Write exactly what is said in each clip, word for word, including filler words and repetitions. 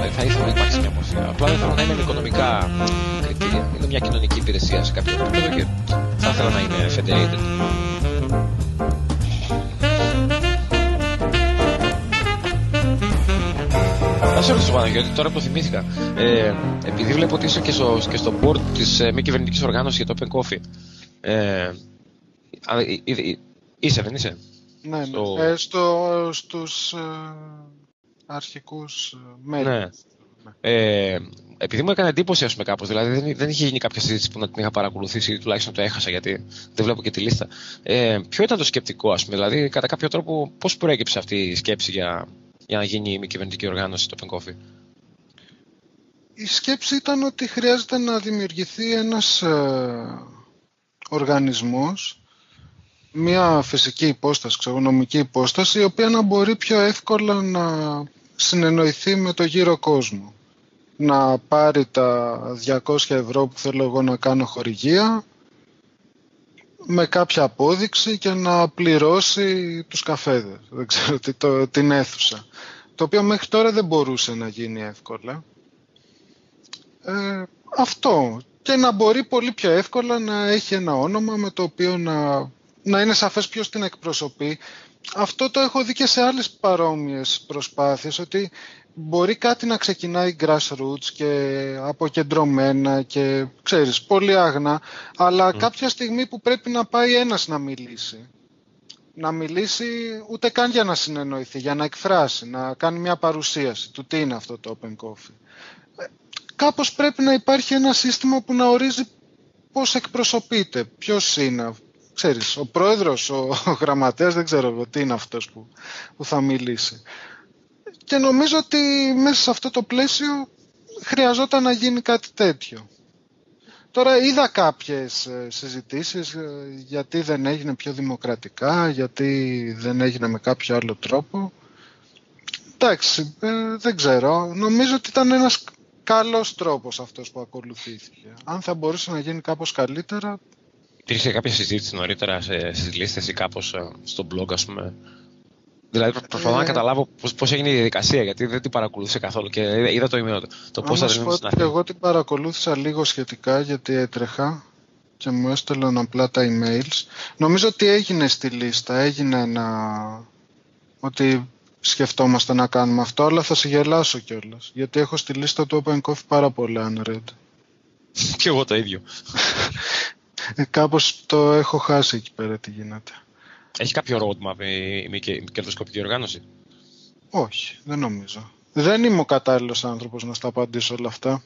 θα ήθελα να υπάρξει μια μορφή. Απλά δεν θέλω να είναι με οικονομικά κριτήρια. Είναι μια κοινωνική υπηρεσία σε κάποιο επίπεδο και θα ήθελα να είναι federated. Να σε ρωτήσω, Παναγιώτη, τώρα που το θυμήθηκα. Ε, επειδή βλέπω ότι είσαι και στο, και στο board της ε, μη κυβερνητικής οργάνωσης για το Open Coffee. Ε, ε, ε, ε, είσαι, δεν είσαι? Ναι, ναι. Στο... Ε, στο, στους ε, αρχικούς μέλη. Ναι. Ε, επειδή μου έκανε εντύπωση, ας πούμε, κάπως, δηλαδή δεν, δεν είχε γίνει κάποια συζήτηση που να την είχα παρακολουθήσει ή τουλάχιστον το έχασα γιατί δεν βλέπω και τη λίστα. Ε, ποιο ήταν το σκεπτικό, ας πούμε, δηλαδή κατά κάποιο τρόπο πώς προέκυψε αυτή η σκέψη για, για να γίνει η μη κυβερνητική οργάνωση το Open Coffee? Η σκέψη ήταν ότι χρειάζεται να δημιουργηθεί ένας ε, οργανισμός, μια φυσική υπόσταση, ξεγονομική υπόσταση, η οποία να μπορεί πιο εύκολα να συνεννοηθεί με το γύρο κόσμο. Να πάρει τα διακόσια ευρώ που θέλω εγώ να κάνω χορηγία με κάποια απόδειξη και να πληρώσει τους καφέδες, δεν ξέρω, το, την αίθουσα. Το οποίο μέχρι τώρα δεν μπορούσε να γίνει εύκολα. Ε, αυτό. Και να μπορεί πολύ πιο εύκολα να έχει ένα όνομα με το οποίο να, να είναι σαφές ποιος την εκπροσωπεί. Αυτό το έχω δει και σε άλλες παρόμοιες προσπάθειες, ότι μπορεί κάτι να ξεκινάει grassroots και αποκεντρωμένα και ξέρεις, πολύ άγνα, αλλά mm. κάποια στιγμή που πρέπει να πάει ένας να μιλήσει. Να μιλήσει ούτε καν για να συνεννοηθεί, για να εκφράσει, να κάνει μια παρουσίαση του τι είναι αυτό το Open Coffee. Κάπως πρέπει να υπάρχει ένα σύστημα που να ορίζει πώς εκπροσωπείται, ποιος είναι. Ξέρεις, ο πρόεδρος, ο, ο γραμματέας, δεν ξέρω τι είναι αυτός που, που θα μιλήσει. Και νομίζω ότι μέσα σε αυτό το πλαίσιο χρειαζόταν να γίνει κάτι τέτοιο. Τώρα είδα κάποιες συζητήσεις γιατί δεν έγινε πιο δημοκρατικά, γιατί δεν έγινε με κάποιο άλλο τρόπο. Εντάξει, ε, δεν ξέρω. Νομίζω ότι ήταν ένας καλός τρόπος αυτός που ακολουθήθηκε. Αν θα μπορούσε να γίνει κάπως καλύτερα... Υπήρχε κάποια συζήτηση νωρίτερα στις λίστες ή κάπως στο blog, ας πούμε? Δηλαδή προσπαθώ ε... να καταλάβω πώς, πώς έγινε η διαδικασία, γιατί δεν την παρακολούθησα καθόλου και είδα το email. Το πώς θα την στην αρχή. Εγώ την παρακολούθησα λίγο σχετικά γιατί έτρεχα και μου έστελναν απλά τα emails. Νομίζω ότι έγινε στη λίστα, έγινε ένα... ότι σκεφτόμαστε να κάνουμε αυτό, αλλά θα σε γελάσω κιόλας. Γιατί έχω στη λίστα του Open Coffee πάρα πολλά unread. Κι εγώ το ίδιο. Ε, κάπως το έχω χάσει εκεί πέρα τι γίνεται. Έχει κάποιο roadmap η μη κερδοσκοπική οργάνωση? Όχι, δεν νομίζω. Δεν είμαι ο κατάλληλος άνθρωπος να στα απαντήσω όλα αυτά.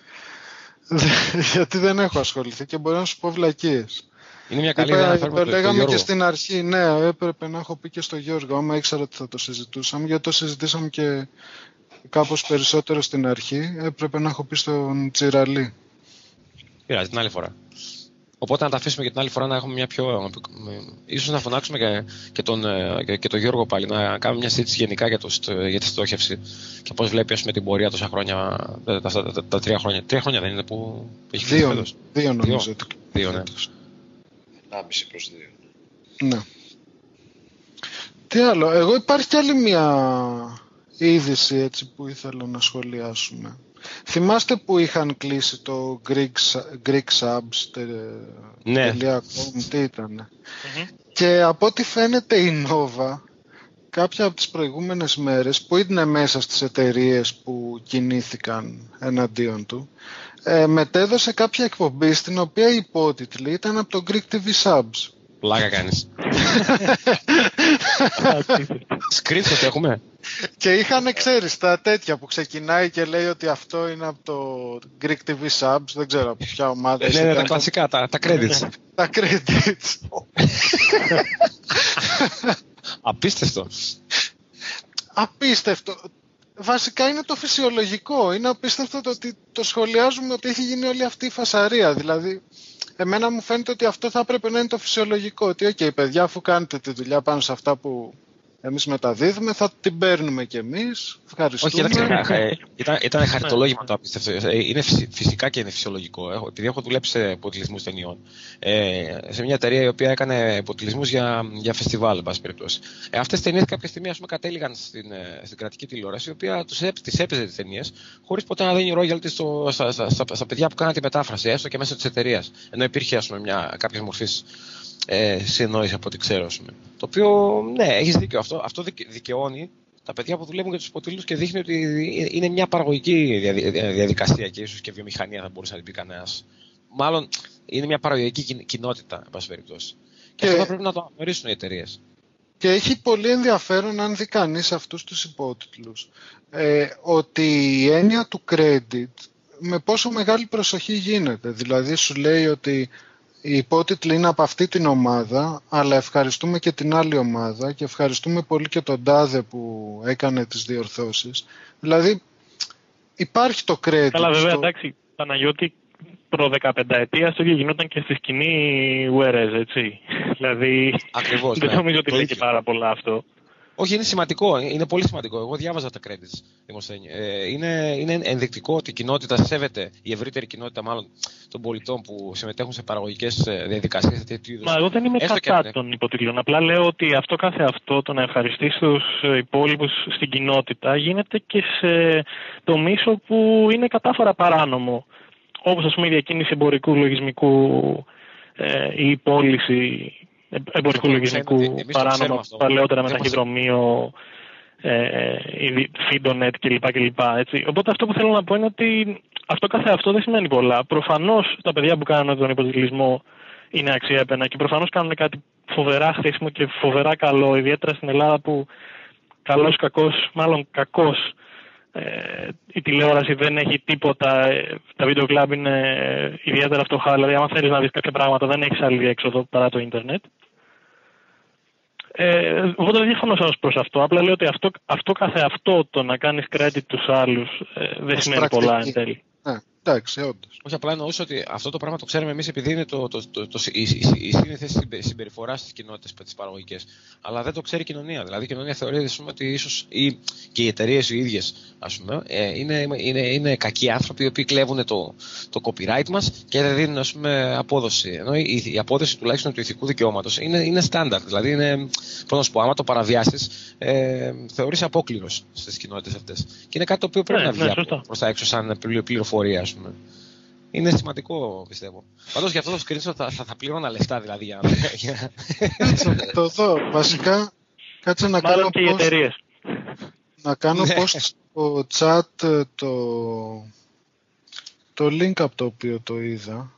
Γιατί δεν έχω ασχοληθεί και μπορεί να σου πω βλακίες. Είναι μια καλή ιδέα να φέρουμε το, το, λέγαμε το και στην αρχή, ναι, έπρεπε να έχω πει και στο Γιώργο, άμα ήξερα ότι θα το συζητούσαμε, γιατί το συζητήσαμε και κάπως περισσότερο στην αρχή, έπρεπε να έχω πει στον Τσιραλή. Πειράζει, την άλλη φορά. Οπότε να τα αφήσουμε για την άλλη φορά να έχουμε μια πιο... Ίσως να φωνάξουμε και, και, τον, και, και τον Γιώργο πάλι, να κάνουμε μια συζήτηση γενικά για, το, για τη στόχευση και πώς βλέπει, ας πούμε, την πορεία τόσα χρόνια, τα, τα, τα, τα, τα τρία χρόνια. Τρία χρόνια δεν είναι που έχει φύγει φέτος? Δύο νομίζω. Δύο, ναι. ενάμιση προς δύο. Ναι. Τι άλλο, εγώ υπάρχει κι άλλη μια είδηση έτσι που ήθελα να σχολιάσουμε. Θυμάστε που είχαν κλείσει το greeksubs.com, ναι. τι ήτανε? Mm-hmm. Και από ό,τι φαίνεται η Nova κάποια από τις προηγούμενες μέρες που είναι μέσα στις εταιρείες που κινήθηκαν εναντίον του, ε, μετέδωσε κάποια εκπομπή στην οποία οι υπότιτλοι ήταν από το Greek τι βι Subs. Πλάκα κάνεις. Screenshot έχουμε. Και είχαν, ξέρεις, τα τέτοια που ξεκινάει και λέει ότι αυτό είναι από το Greek τι βι Subs, δεν ξέρω από ποια ομάδα. Ναι, ναι, τα κλασικά, τα, τα credits. Τα credits. Απίστευτο. Απίστευτο. Βασικά είναι το φυσιολογικό. Είναι απίστευτο το ότι το σχολιάζουμε ότι έχει γίνει όλη αυτή η φασαρία. Δηλαδή, εμένα μου φαίνεται ότι αυτό θα έπρεπε να είναι το φυσιολογικό. Ότι, οκ, okay, παιδιά, αφού κάνετε τη δουλειά πάνω σε αυτά που Εμείς μεταδίδουμε, θα την παίρνουμε κι εμείς. Ευχαριστούμε. Όχι, κοίταξε, ήταν, ήταν χαριτολόγημα το απίστευτο. Είναι φυσικά και είναι φυσιολογικό. Έχω, επειδή έχω δουλέψει σε υποτιλισμούς ταινιών, ε, σε μια εταιρεία η οποία έκανε υποτιλισμούς για, για φεστιβάλ, εν πάση περιπτώσει. Ε, αυτές τις ταινίες κάποια στιγμή, ας πούμε, κατέληγαν στην, στην κρατική τηλεόραση, η οποία τις έπαιζε τις ταινίες, χωρίς ποτέ να δίνει royalty στο, στα, στα, στα, στα παιδιά που κάναν τη μετάφραση, έστω και μέσα της εταιρείας. Ενώ υπήρχε, ας πούμε, μια, κάποια μορφή ε, συνεννόηση από ό,τι ξέρω, ας πούμε. Το οποίο, ναι, έχεις δίκιο. Αυτό, αυτό δικαιώνει τα παιδιά που δουλεύουν για τους υποτίλους και δείχνει ότι είναι μια παραγωγική διαδικασία και ίσως και βιομηχανία θα μπορούσε να την πει κανένας. Μάλλον είναι μια παραγωγική κοινότητα, εν πάση περιπτώσει. Και, και αυτό θα πρέπει να το αναγνωρίσουν οι εταιρείες. Και έχει πολύ ενδιαφέρον αν δει κανείς αυτούς τους υπότιτλους ε, ότι η έννοια του credit με πόσο μεγάλη προσοχή γίνεται. Δηλαδή σου λέει ότι οι υπότιτλοι είναι από αυτή την ομάδα, αλλά ευχαριστούμε και την άλλη ομάδα και ευχαριστούμε πολύ και τον τάδε που έκανε τις διορθώσεις. Δηλαδή υπάρχει το credit. Καλά, βέβαια, στο... εντάξει, Παναγιώτη, προ δεκαπενταετία το ίδιο γινόταν και στη σκηνή Whereas, έτσι. Δηλαδή, ακριβώς, δεν ναι, νομίζω ότι λέει και πάρα πολλά αυτό. Όχι, είναι σημαντικό, είναι πολύ σημαντικό. Εγώ διάβαζα τα credits, Δημοσθένη. Ε, είναι, είναι ενδεικτικό ότι η κοινότητα σέβεται, η ευρύτερη κοινότητα μάλλον των πολιτών που συμμετέχουν σε παραγωγικές διαδικασίες τέτοιου είδους. Μα εγώ δεν είμαι κατά και... των υποτίτλων. Απλά λέω ότι αυτό καθε αυτό, το να ευχαριστείς τους υπόλοιπους στην κοινότητα, γίνεται και σε τομείς όπου είναι κατάφορα παράνομο. Όπως, ας πούμε, η διακίνηση εμπορικού λογισμικού ε, ή η πώληση εμπορικού λογισμικού παράνομα, παλαιότερα με ταχυδρομείο, ε, Fidonet κλπ. κλπ έτσι. Οπότε αυτό που θέλω να πω είναι ότι αυτό καθε αυτό δεν σημαίνει πολλά. Προφανώς τα παιδιά που κάνουν τον υποτιτλισμό είναι αξιέπαινα και προφανώς κάνουν κάτι φοβερά χρήσιμο και φοβερά καλό, ιδιαίτερα στην Ελλάδα που καλός κακός, μάλλον κακός, ε, η τηλεόραση δεν έχει τίποτα, τα βίντεο κλαμπ είναι ιδιαίτερα φτωχά, δηλαδή άμα θέλεις να δεις κάποια πράγματα δεν έχεις άλλη διέξοδο παρά το ίντερνετ. Ε, εγώ δεν διαφωνώ σας προς αυτό, απλά λέω ότι αυτό, αυτό καθε αυτό το να κάνεις credit τους άλλους ε, δεν σημαίνει πολλά εν τέλει. Ναι, εντάξει, όντως. Όχι, απλά εννοούσα ότι αυτό το πράγμα το ξέρουμε εμείς επειδή είναι το, το, το, το, η, η, η σύνηθεση συμπεριφορά στις κοινότητες τις παραγωγικές. Αλλά δεν το ξέρει η κοινωνία. Δηλαδή η κοινωνία θεωρεί πούμε, ότι ίσως ή, και οι εταιρείες οι ίδιες ας πούμε, ε, είναι, είναι, είναι κακοί άνθρωποι οι οποίοι κλέβουν το, το copyright μας και δεν δίνουν ας πούμε, απόδοση. Ενώ η, η απόδοση τουλάχιστον του ηθικού δικαιώματος είναι, είναι standard. Δηλαδή είναι, πώς να σου πω, άμα το παραβιάσεις, ε, θεωρείς απόκληρος στις κοινότητες αυτές. Και είναι κάτι το οποίο πρέπει ναι, να βγει ναι, προς τα έξω σαν πληροφορία. Είναι σημαντικό, πιστεύω. Πάντως για αυτό το screenshot θα, θα, θα πλήρωνα λεφτά, δηλαδή. Για να... Κάτσε να το δω. Βασικά, κάτσε να Μάλλον κάνω και οι εταιρείες. Να κάνω post στο chat το, το link από το οποίο το είδα.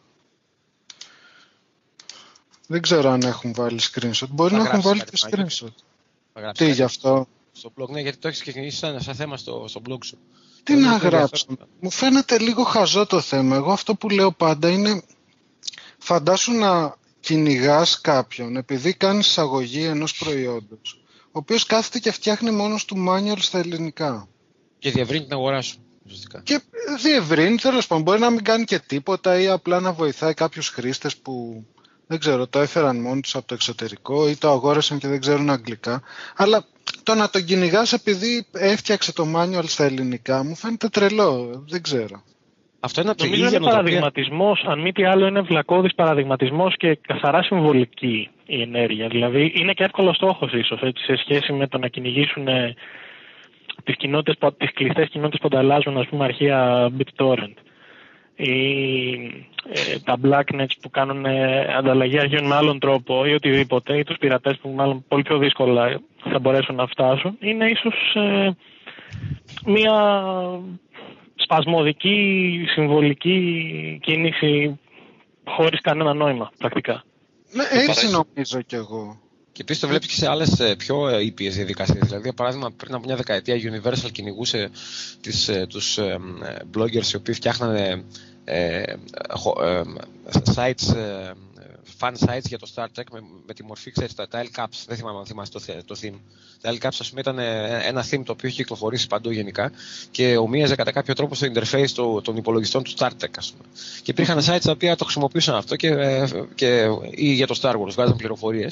Δεν ξέρω αν έχουν βάλει screenshot. Μπορεί να έχουν βάλει και screenshot. Τι γι' αυτό? Στο blog, ναι, γιατί το έχεις ξεκινήσει σαν, σαν θέμα στο, στο blog σου. Τι να γράψω. Μου φαίνεται λίγο χαζό το θέμα. Εγώ αυτό που λέω πάντα είναι φαντάσου να κυνηγάς κάποιον επειδή κάνεις εισαγωγή ενός προϊόντος ο οποίος κάθεται και φτιάχνει μόνος του manual στα ελληνικά. Και διευρύνει την αγορά σου. Ουσιαστικά. Και διευρύνει, τέλος πάντων. Μπορεί να μην κάνει και τίποτα ή απλά να βοηθάει κάποιους χρήστες που δεν ξέρω, το έφεραν μόνοι τους από το εξωτερικό ή το αγόρασαν και δεν ξέρουν αγγλικά. Αλλά το να τον κυνηγάς επειδή έφτιαξε το manual στα ελληνικά μου φαίνεται τρελό, δεν ξέρω. Αυτό είναι από Νομίζω είναι παραδειγματισμός, αν μη τι άλλο είναι βλακώδης παραδειγματισμός και καθαρά συμβολική η ενέργεια. Δηλαδή είναι και εύκολο στόχος ίσως έτσι, σε σχέση με το να κυνηγήσουν ε, τις, τις κλειστές κοινότητες που ανταλλάζουν ας πούμε αρχεία BitTorrent. Ή ε, τα blacknets που κάνουν ε, ανταλλαγή αρχείων με άλλον τρόπο ή οτιδήποτε, ή τους πειρατές που μάλλον πολύ πιο δύσκολα θα μπορέσουν να φτάσουν, είναι ίσως ε, μια σπασμωδική, συμβολική κίνηση χωρίς κανένα νόημα, πρακτικά. Ναι, έτσι νομίζω κι εγώ. Και επίσης το βλέπεις και σε άλλες πιο ήπιες διαδικασίες. Δηλαδή, για παράδειγμα, πριν από μια δεκαετία η Universal κυνηγούσε τις, τους ε, bloggers οι οποίοι φτιάχνανε ε, ε, sites, ε, fan sites για το Star Trek με, με τη μορφή, ξέρεις, τα, τα L-Caps. Δεν θυμάμαι αν θυμάσαι το, το theme. Τα L-Caps, ας πούμε, ήταν ένα theme το οποίο έχει κυκλοφορήσει παντού γενικά και ομοίαζε κατά κάποιο τρόπο στο interface το, των υπολογιστών του Star Trek, ας πούμε. Και υπήρχαν sites τα οποία το χρησιμοποιούσαν αυτό και, και, ή για το Star Wars, βγάζαν πληροφορίες.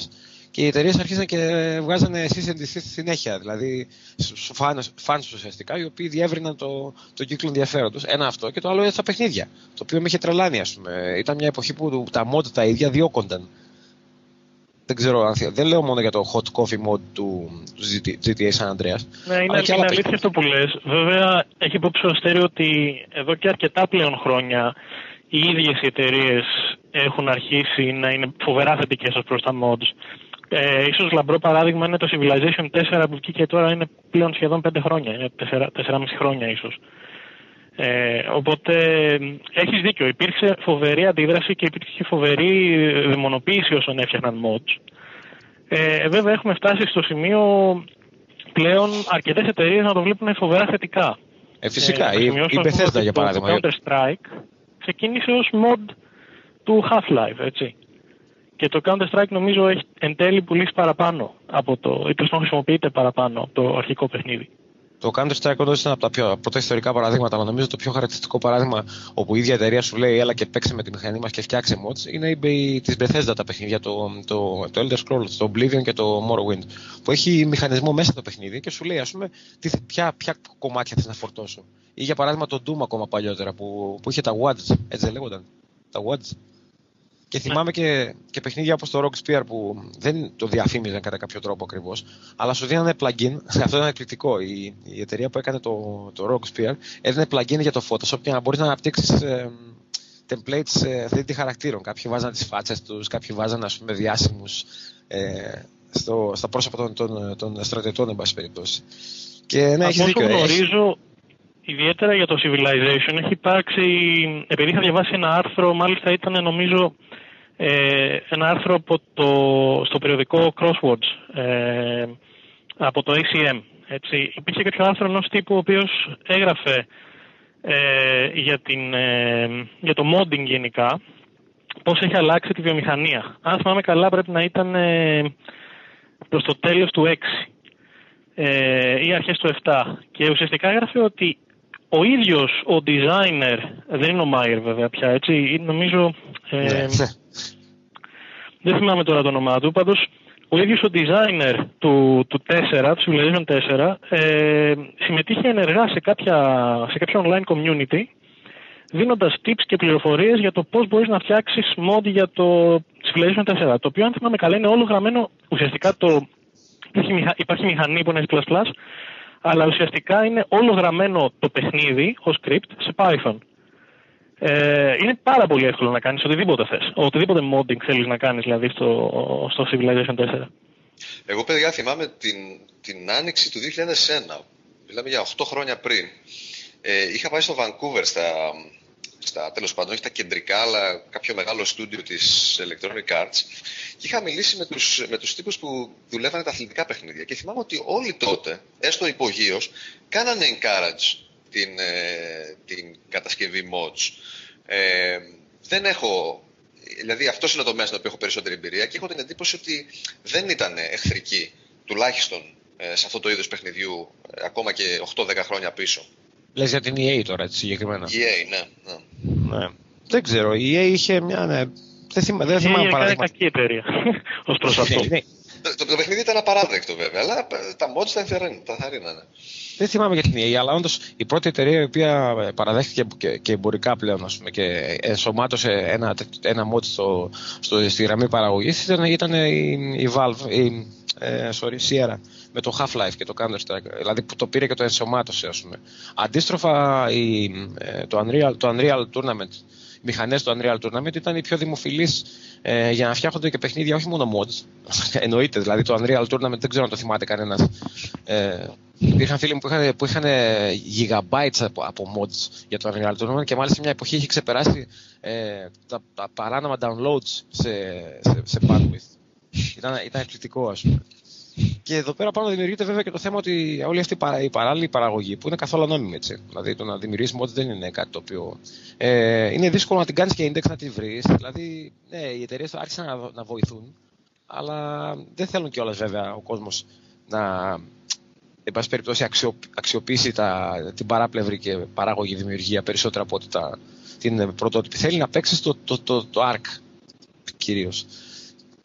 και οι εταιρείες αρχίσαν και βγάζανε cease and desist στη συνέχεια. Δηλαδή, fans ουσιαστικά, οι οποίοι διεύρυναν το, το κύκλο ενδιαφέροντος. Ένα αυτό και το άλλο είναι στα παιχνίδια. Το οποίο με είχε τρελάνει, ας πούμε. Ήταν μια εποχή που τα mod τα ίδια διώκονταν. Δεν ξέρω αν δεν λέω μόνο για το hot coffee mod του, του τζι τι έι San Andreas. Ναι, είναι, είναι αλήθεια αυτό που λες. Βέβαια, έχει υπόψη ο Αστέριο ότι εδώ και αρκετά πλέον χρόνια οι ίδιες οι εταιρείες έχουν αρχίσει να είναι φοβερά θετικές ως προς τα mods. Ε, ίσως λαμπρό παράδειγμα είναι το Civilization τέσσερα που βγήκε τώρα, είναι πλέον σχεδόν πέντε χρόνια, είναι τέσσερα κόμμα πέντε χρόνια ίσως. Ε, οπότε έχεις δίκιο, υπήρξε φοβερή αντίδραση και υπήρχε φοβερή δαιμονοποίηση όσων έφτιαχναν mods. Ε, βέβαια έχουμε φτάσει στο σημείο πλέον αρκετές εταιρείες να το βλέπουν φοβερά θετικά. Ε, φυσικά, ε, η, η Bethesda για παράδειγμα. Το Counter-Strike ξεκίνησε ως mod του Half-Life, έτσι. Και το Counter-Strike νομίζω έχει εν τέλει πουλήσει παραπάνω από το, ή τέλος πάντων χρησιμοποιείται παραπάνω από το αρχικό παιχνίδι. Το Counter-Strike όντως είναι από τα πιο πρώτα ιστορικά παραδείγματα, αλλά νομίζω το πιο χαρακτηριστικό παράδειγμα όπου η ίδια εταιρεία σου λέει έλα και παίξε με τη μηχανή μας και φτιάξε mods είναι η της Bethesda τα παιχνίδια, το, το, το Elder Scrolls, το Oblivion και το Morrowind, που έχει μηχανισμό μέσα το παιχνίδι και σου λέει ας πούμε τι, ποια, ποια κομμάτια θες να φορτώσω. Ή για παράδειγμα το Doom ακόμα παλιότερα που, που είχε τα W A D S, έτσι δεν λέγονταν, τα W A D S. Και θυμάμαι και, και παιχνίδια όπως το Rogue Spear που δεν το διαφήμιζαν κατά κάποιο τρόπο ακριβώς, αλλά σου δίνανε plugin. Αυτό ήταν εκπληκτικό. Η, η εταιρεία που έκανε το, το Rogue Spear έδινε plugin για το Photoshop για να μπορείς να αναπτύξεις ε, templates ε, θρι ντι χαρακτήρων. Κάποιοι βάζαν τις φάτσες τους, κάποιοι βάζαν ας πούμε διάσημους ε, στο, στα πρόσωπα των, των, των στρατιωτών, εν πάση περιπτώσει. Και ναι, έχεις δίκιο. Γνωρίζω, ιδιαίτερα για το Civilization έχει υπάρξει, επειδή είχα διαβάσει ένα άρθρο, μάλιστα ήταν νομίζω ε, ένα άρθρο από το, στο περιοδικό Crosswords ε, από το έι σι εμ. Έτσι. Υπήρχε κάποιο άρθρο ενός τύπου ο οποίος έγραφε ε, για, την, ε, για το modding γενικά, πώς έχει αλλάξει τη βιομηχανία. Αν θυμάμαι καλά πρέπει να ήταν ε, προς το τέλος του έξι ε, ή αρχές του επτά, και ουσιαστικά έγραφε ότι ο ίδιος ο designer, δεν είναι ο Μάιερ βέβαια πια, έτσι, νομίζω, ε, ναι. δεν θυμάμαι τώρα το όνομά του, πάντως ο ίδιος ο designer του, του τέσσερα, του Civilization τέσσερα, ε, συμμετείχε ενεργά σε, κάποια, σε κάποιο online community, δίνοντας tips και πληροφορίες για το πώς μπορείς να φτιάξεις mod για το Civilization τέσσερα, το οποίο αν θυμάμαι καλά είναι όλο γραμμένο, ουσιαστικά το, υπάρχει μηχανή που είναι C++, αλλά ουσιαστικά είναι όλο γραμμένο το παιχνίδι ως script σε Python. Ε, είναι πάρα πολύ εύκολο να κάνεις οτιδήποτε θες. Οτιδήποτε modding θέλεις να κάνεις δηλαδή στο, στο Civilization τέσσερα. Εγώ παιδιά θυμάμαι την, την άνοιξη του δύο χιλιάδες ένα, μιλάμε για οκτώ χρόνια πριν. Ε, είχα πάει στο Vancouver στα, στα τέλος πάντων, όχι τα κεντρικά, αλλά κάποιο μεγάλο στούντιο της Electronic Arts, και είχα μιλήσει με τους, με τους τύπους που δουλεύανε τα αθλητικά παιχνίδια. Και θυμάμαι ότι όλοι τότε, έστω υπογείως, κάνανε encourage την, ε, την κατασκευή mods. Ε, δεν έχω, δηλαδή αυτός είναι το μέσο στο οποίο έχω περισσότερη εμπειρία και έχω την εντύπωση ότι δεν ήταν εχθρική, τουλάχιστον ε, σε αυτό το είδος παιχνιδιού, ε, ακόμα και οκτώ δέκα χρόνια πίσω. Λες για την ι έι τώρα, έτσι συγκεκριμένα. ι έι, ναι. ναι. ναι. Δεν ξέρω, η ι έι είχε μια... Ναι, δεν θυμάμαι, δεν θυμάμαι παράδειγμα. Είναι κακή εταιρεία, ως προς αυτό. Το, το, το παιχνίδι ήταν απαράδεκτο βέβαια, αλλά τα mods τα ενθαρρύνανε. Δεν θυμάμαι για την ι έι, αλλά όντως η πρώτη εταιρεία η οποία παραδέχτηκε και, και εμπορικά πλέον, ας πούμε, και ενσωμάτωσε ένα, ένα mod στο, στο, στη γραμμή παραγωγής ήταν, ήταν η, η Valve, η ε, sorry, Sierra, με το Half-Life και το Counter-Strike, δηλαδή που το πήρε και το ενσωμάτωσε, ας πούμε. Αντίστροφα, η, ε, το, Unreal, το Unreal Tournament, οι μηχανές του Unreal Tournament ήταν οι πιο δημοφιλείς ε, για να φτιάχνονται και παιχνίδια, όχι μόνο mods. Εννοείται, δηλαδή το Unreal Tournament δεν ξέρω αν το θυμάται κανένας. Ε, υπήρχαν φίλοι μου που είχαν, που είχαν gigabytes από, από mods για το Unreal Tournament και μάλιστα μια εποχή είχε ξεπεράσει ε, τα, τα παράνομα downloads σε, σε, σε bandwidth. Ήταν, ήταν εκπληκτικό, ας πούμε. Και εδώ πέρα πάνω δημιουργείται βέβαια και το θέμα ότι όλη αυτή η παράλληλη παραγωγή που είναι καθόλου ανώνυμη, έτσι. Δηλαδή το να δημιουργήσει mods δεν είναι κάτι το οποίο. Ε, είναι δύσκολο να την κάνει και index να τη βρει. Δηλαδή, ναι, οι εταιρείες άρχισαν να, να βοηθούν, αλλά δεν θέλουν κιόλας βέβαια ο κόσμος να, εν πάση περιπτώσει, αξιο, αξιοποιήσει τα, την παράπλευρη και παράγωγη δημιουργία περισσότερο από ότι τα, την πρωτότυπη. Θέλει να παίξει το, το, το, το, το αρκ κυρίως.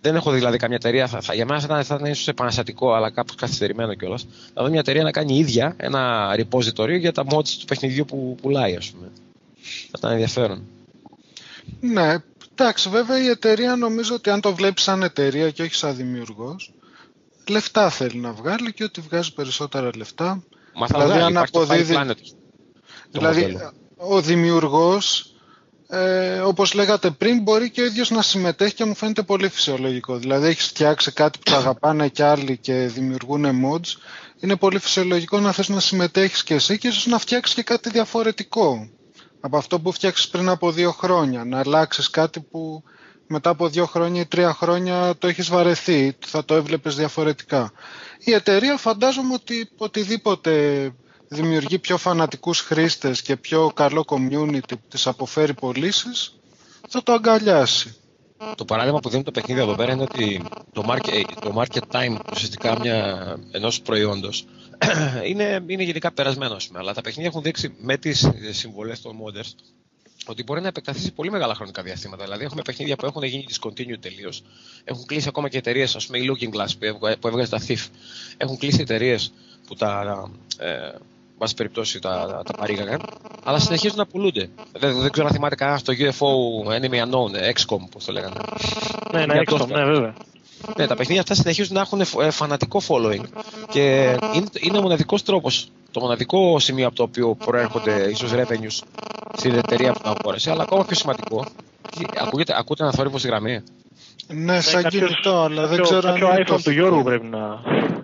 δεν έχω δηλαδή καμία εταιρεία. Θα, θα, για μένα θα ήταν, θα ήταν ίσως επαναστατικό, αλλά κάπως καθυστερημένο κιόλας. Να δω μια εταιρεία να κάνει ίδια ένα repository για τα mods του παιχνιδιού που πουλάει, ας πούμε. Θα ήταν ενδιαφέρον. Ναι, εντάξει, βέβαια η εταιρεία νομίζω ότι αν το βλέπεις σαν εταιρεία και όχι σαν δημιουργός, λεφτά θέλει να βγάλει και ότι βγάζει περισσότερα λεφτά. Μα θα δηλαδή, βγάλει, αν αποδίδει. Δηλαδή, ο δημιουργός, ε, όπως λέγατε πριν, μπορεί και ο ίδιος να συμμετέχει και μου φαίνεται πολύ φυσιολογικό. Δηλαδή, έχεις φτιάξει κάτι που το αγαπάνε κι άλλοι και δημιουργούν mods. Είναι πολύ φυσιολογικό να θες να συμμετέχεις και εσύ και ίσως να φτιάξεις και κάτι διαφορετικό από αυτό που φτιάξεις πριν από δύο χρόνια. Να αλλάξεις κάτι που μετά από δύο χρόνια ή τρία χρόνια το έχεις βαρεθεί, θα το έβλεπες διαφορετικά. Η εταιρεία φαντάζομαι ότι οτιδήποτε δημιουργεί πιο φανατικούς χρήστες και πιο καλό community που τις αποφέρει πωλήσεις, θα το αγκαλιάσει. Το παράδειγμα που δίνει το παιχνίδι εδώ πέρα είναι ότι το market, το market time ουσιαστικά μια, ενός προϊόντος είναι, είναι γενικά περασμένο, αλλά τα παιχνίδια έχουν δείξει με τις συμβολές των modders ότι μπορεί να επεκταθεί σε πολύ μεγάλα χρονικά διαστήματα. Δηλαδή, έχουμε παιχνίδια που έχουν γίνει discontinued τελείως. Έχουν κλείσει ακόμα και εταιρείες, ας πούμε, η Looking Glass που έβγαζε τα Thief. Έχουν κλείσει εταιρείες που τα, ε, βάση περιπτώσει, τα, τα, τα παρήγαγαν, αλλά συνεχίζουν να πουλούνται. Δεν, δεν ξέρω αν θυμάται κανένα το γιου εφ ο Enemy Unknown, εξ κομ, πώς το λέγανε. Ναι, ναι, εξ κομ, ναι, βέβαια. Ναι, τα παιχνίδια αυτά συνεχίζουν να έχουν φανατικό following. Και είναι, είναι ο μοναδικός τρόπος, το μοναδικό σημείο από το οποίο προέρχονται ίσως revenues στην εταιρεία που την αγόρασε, αλλά ακόμα πιο σημαντικό. Ακούγεται, ακούτε ένα θόρυβο στη γραμμή. Ναι, σαν ναι, κινητό, αλλά δεν ξέρω αν. Κάποιο iPhone του Γιώργου πρέπει να.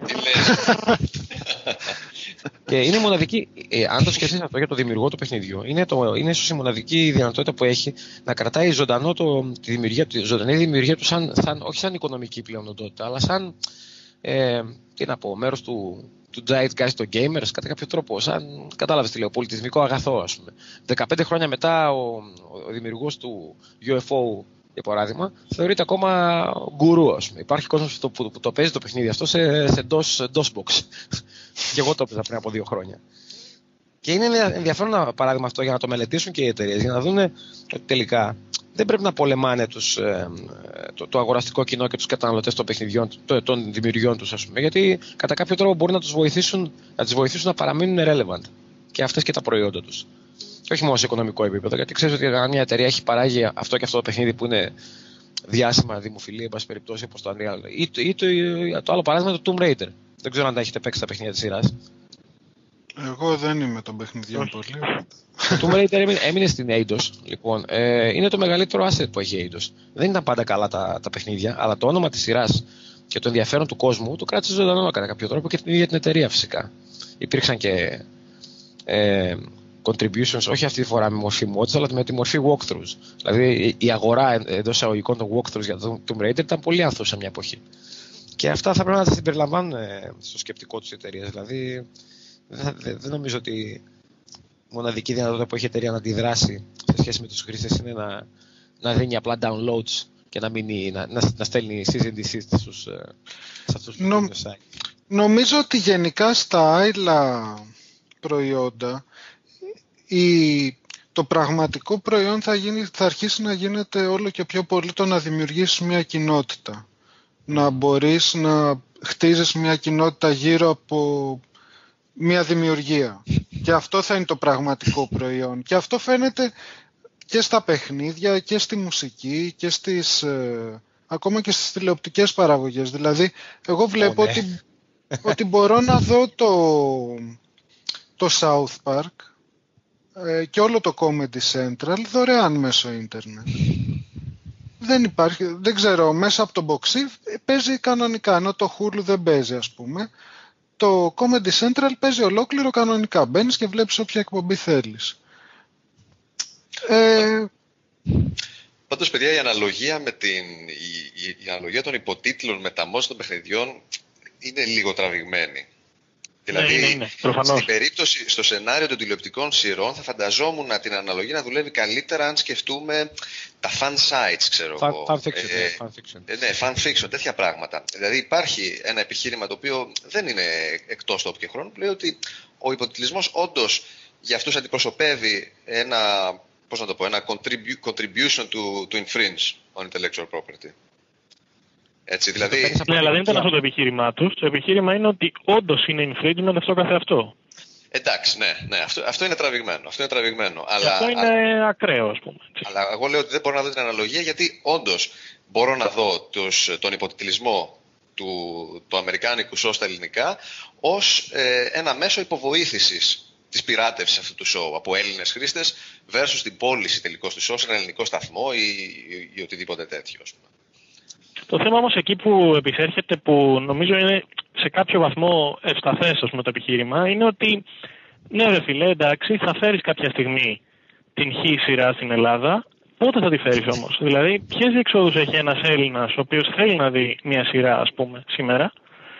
Και είναι μοναδική, ε, αν το σκεφτείς αυτό για το δημιουργό του παιχνιδιού, είναι, το, είναι ίσως η μοναδική δυνατότητα που έχει να κρατάει ζωντανό το, τη δημιουργία, τη ζωντανή δημιουργία του, σαν, σαν, όχι σαν οικονομική πλέον οντότητα, αλλά σαν, ε, τι να πω, μέρος του, του zeitgeist των gamers, κατά κάποιο τρόπο, σαν, κατάλαβες τι λέω, πολιτισμικό αγαθό, ας πούμε. δεκαπέντε χρόνια μετά ο, ο δημιουργός του γιου εφ ο, για παράδειγμα, θεωρείται ακόμα γκουρού, ας πούμε. Υπάρχει κόσμος που, που, που το παίζει το παιχνίδι αυτό σε, σε DOS, DOSBox. Και εγώ το έπαιζα πριν από δύο χρόνια. Και είναι ενδιαφέρον ένα παράδειγμα αυτό για να το μελετήσουν και οι εταιρείες, για να δουν ότι τελικά δεν πρέπει να πολεμάνε τους, ε, το, το αγοραστικό κοινό και τους καταναλωτές των παιχνιδιών, το, των δημιουργιών τους, ας πούμε. Γιατί κατά κάποιο τρόπο μπορεί να τους βοηθήσουν να, τις βοηθήσουν να παραμείνουν relevant και αυτές και τα προϊόντα τους. Και όχι μόνο σε οικονομικό επίπεδο, γιατί ξέρεις ότι αν μια εταιρεία έχει παράγει αυτό και αυτό το παιχνίδι που είναι διάσημα, δημοφιλή, εν πάση περιπτώσει, όπως το Unreal, ή, ή, ή το, ή, το άλλο παράδειγμα το Tomb Raider. Δεν ξέρω αν τα έχετε παίξει τα παιχνίδια της σειράς. Εγώ δεν είμαι των παιχνιδιών πολύ. Το Tomb Raider έμεινε, έμεινε στην Eidos. Λοιπόν, ε, είναι το μεγαλύτερο asset που έχει η Eidos. Δεν ήταν πάντα καλά τα, τα παιχνίδια, αλλά το όνομα της σειράς και το ενδιαφέρον του κόσμου το κράτησε ζωντανό κατά κάποιο τρόπο και την ίδια την εταιρεία φυσικά. Υπήρξαν και ε, contributions, όχι αυτή τη φορά με μορφή mods, αλλά με τη μορφή walkthroughs. Δηλαδή η αγορά εντός εισαγωγικών των walkthroughs για το Tomb Raider ήταν πολύ άνθος σε μια εποχή. Και αυτά θα πρέπει να τα συμπεριλαμβάνουν στο σκεπτικό της εταιρείας. Δηλαδή δεν, δεν, δεν νομίζω ότι η μοναδική δυνατότητα που έχει η εταιρεία να αντιδράσει σε σχέση με τους χρήστες είναι να, να δίνει απλά downloads και να, μείνει, να, να, να στέλνει cease and desist στους, σε αυτούς τους Νο, site. Νομίζω ότι γενικά στα άλλα προϊόντα η, το πραγματικό προϊόν θα, γίνει, θα αρχίσει να γίνεται όλο και πιο πολύ το να δημιουργήσεις μια κοινότητα. Να μπορείς να χτίζεις μια κοινότητα γύρω από μια δημιουργία. Και αυτό θα είναι το πραγματικό προϊόν. Και αυτό φαίνεται και στα παιχνίδια και στη μουσική και στις, ε, ακόμα και στις τηλεοπτικές παραγωγές. Δηλαδή, εγώ βλέπω oh, ναι. ότι, ότι μπορώ να δω το, το South Park ε, και όλο το Comedy Central δωρεάν μέσω ίντερνετ. Δεν υπάρχει, δεν ξέρω, μέσα από το Boxif παίζει κανονικά, ενώ το Hulu δεν παίζει, ας πούμε. Το Comedy Central παίζει ολόκληρο κανονικά. Μπαίνεις και βλέπεις όποια εκπομπή θέλεις. Ε... Πάντως, παιδιά, η αναλογία, με την, η, η, η αναλογία των υποτίτλων με τα mods των παιχνιδιών είναι λίγο τραβηγμένη. Δηλαδή, ναι, ναι, ναι, στην περίπτωση, στο σενάριο των τηλεοπτικών σειρών, θα φανταζόμουν την αναλογία να δουλεύει καλύτερα αν σκεφτούμε τα fan sites, ξέρω fan, εγώ. Fan fiction, ε, ναι, fan fiction. Ε, ναι, fan fiction, τέτοια πράγματα. Δηλαδή υπάρχει ένα επιχείρημα το οποίο δεν είναι εκτός τόπου και χρόνου, που λέει ότι ο υποτιτλισμός όντως για αυτούς αντιπροσωπεύει ένα, πώς να το πω, ένα contribu- contribution to, to infringe on intellectual property. Έτσι, δηλαδή... Ναι, αλλά δεν ήταν αυτό το επιχείρημά τους. Το επιχείρημα είναι ότι όντως είναι infringement αυτό καθε αυτό. Εντάξει, ναι, ναι αυτό, αυτό είναι τραβηγμένο. Αυτό είναι, τραβηγμένο, αλλά, αυτό είναι α... ακραίο, ας πούμε. Αλλά εγώ λέω ότι δεν μπορώ να δω την αναλογία, γιατί όντως μπορώ να δω τους, τον υποτιτλισμό του, του αμερικάνικου show στα ελληνικά ως ε, ένα μέσο υποβοήθησης της πειράτευσης αυτού του show από Έλληνες χρήστες versus την πώληση τελικώς του show σε ένα ελληνικό σταθμό ή, ή, ή οτιδήποτε τέτοιο, ας πούμε. Το θέμα όμως εκεί που επισέρχεται, που νομίζω είναι σε κάποιο βαθμό ευσταθές, ας πούμε, το επιχείρημα, είναι ότι ναι ρε φίλε, εντάξει, θα φέρεις κάποια στιγμή την χ σειρά στην Ελλάδα. Πότε θα τη φέρεις όμως? Δηλαδή, ποιες διεξόδους έχει ένας Έλληνας ο οποίος θέλει να δει μια σειρά, ας πούμε, σήμερα,